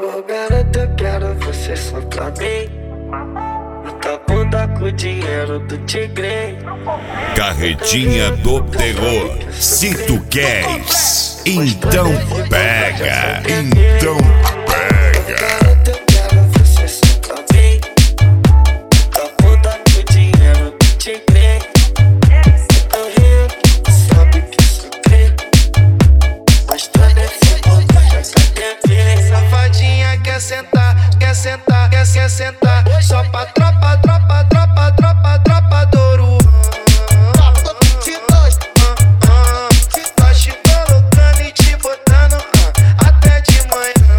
Ô garota, eu quero você só pra mim. Muita bunda com o dinheiro do tigre. Carretinha do terror. Se tu queres, então pega. Então pega. Garota, eu quero você só pra mim. Muita bunda com o dinheiro do tigre. Eu rio, sabe que isso crê. Mas tu é desse mundo, já quer ver. Safadinha quer sentar, quer sentar, quer sentar. Só pra tropa, tropa, tropa, tropa, tropa do ouro. Tá te colocando e te botando até de manhã.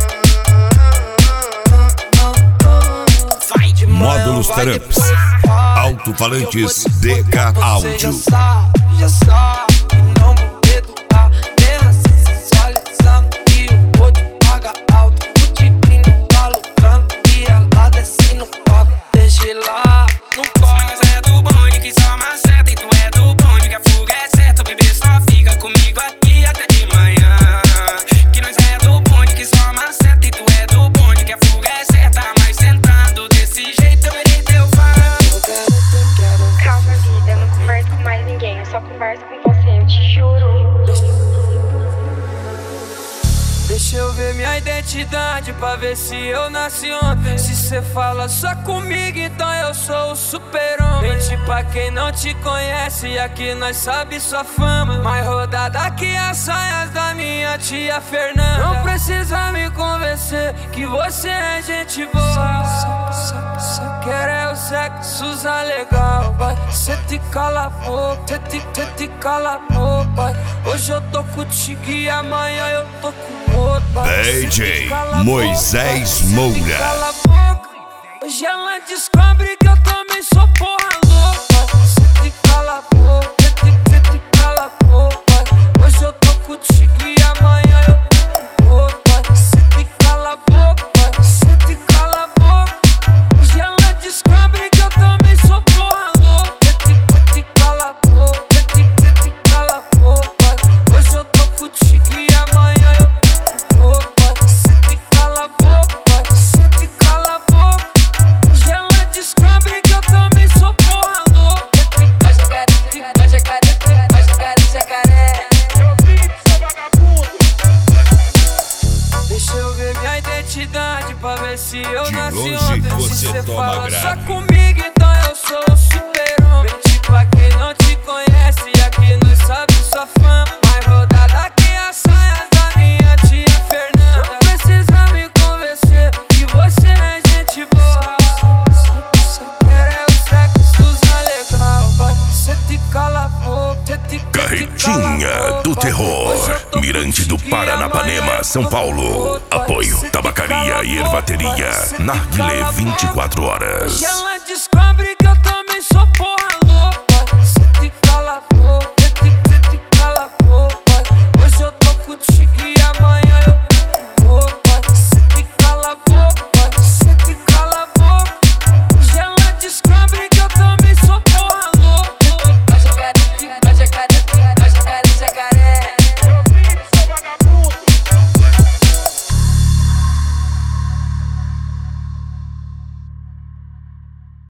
Módulos Tramps. Alto-falantes DK Áudio. Já sabe, não vou perdoar. Terra se sensualizando e o outro paga alto. O tipinho tá lucrando e ela desce no palco. Deixa lá, não corre. Mas é do bonde que só maceta. E tu é do bonde que a fuga é certa. O bebê só fica comigo aqui até de manhã. Que nós é do bonde que só maceta. E tu é do bonde que a fuga é certa. Mas sentando desse jeito eu verei teu fã. Calma, vida, eu não converso com mais ninguém. Eu só converso com você, eu te juro. Deixa eu ver minha identidade pra ver se eu nasci ontem. Se cê fala só comigo, então eu sou o super-homem. Mente pra quem não te conhece, aqui nós sabe sua fama. Mais rodada que as saias da minha tia Fernanda. Não precisa me convencer que você é gente boa. Só quero é o sexo usar legal, vai. Cê te cala a boca, cê te cala a boca, vai. Hoje eu tô contigo e amanhã eu tô com outro, vai. DJ Moisés Moura. Cala a boca. Hoje ela descobre que eu também sou porra louca. Cê te cala a boca, cê te cala a boca, vai. Hoje eu tô contigo e amanhã eu tô com outro, vai. Cê te cala a boca, vai. Cê te cala a boca. Hoje ela descobre que eu também sou porra louca. Cê te cala a boca, cê te cala a boca, vai. Hoje eu tô contigo e amanhã eu tô com outro, vai. Cê te cala a boca, vai. Cê te cala a boca. Hoje ela descobre que eu também sou porra louca. Vai jacaré, vai jacaré, vai jacaré, jacaré. Deixa eu ver minha identidade pra ver se eu De nasci longe ontem. você Se cê toma fala grave. só comigo, então eu sou o super-homem. Mente pra quem não te conhece, aqui nós sabe sua fama. Mais rodada que as saias da minha tia Fernanda. Não precisa me convencer que você é gente boa. Só quero é o sexo usar legal, vai. Cê te cala a boca, cê te cala a Carretinha boca, do vai. terror. Hoje eu tô Mirante do contigo e Paranapanema, amanhã São eu tô Paulo. com outro, vai. Apoio Cê te Tabacaria cala a e boca, Ervateria. vai. Cê te Narguilé cala a boca. 24 horas. Hoje ela descobre que eu também sou porra